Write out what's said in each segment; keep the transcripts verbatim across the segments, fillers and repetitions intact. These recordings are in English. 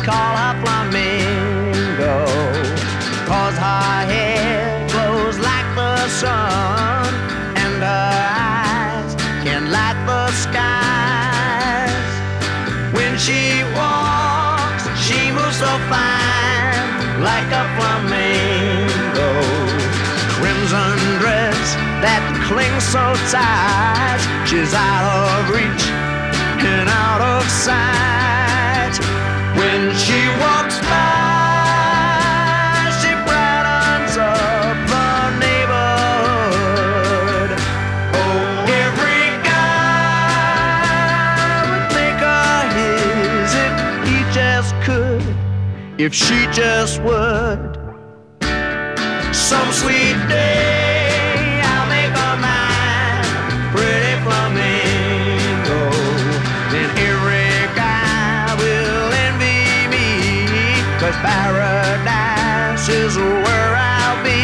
call her Flamingo, 'cause her hair glows like the sun, and her eyes can light the skies. When she walks, she moves so fine, like a flamingo. Crimson dress that clings so tight, she's out of reach and out of sight. When she walks by, she brightens up the neighborhood. Oh, every guy would make her his if he just could, if she just would. Some sweet day I'll make her mine, pretty flamingo. Then every guy will envy me, 'cause paradise is where I'll be.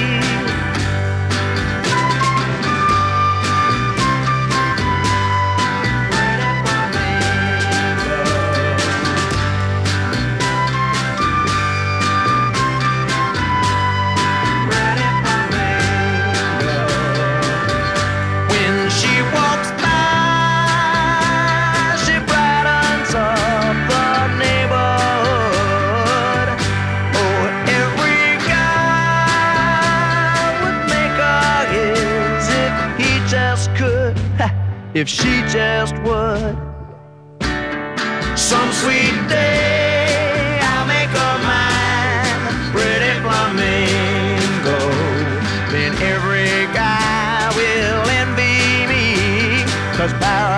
If she just would. Some sweet day I'll make her mine, pretty flamingo. Then every guy will envy me, 'cause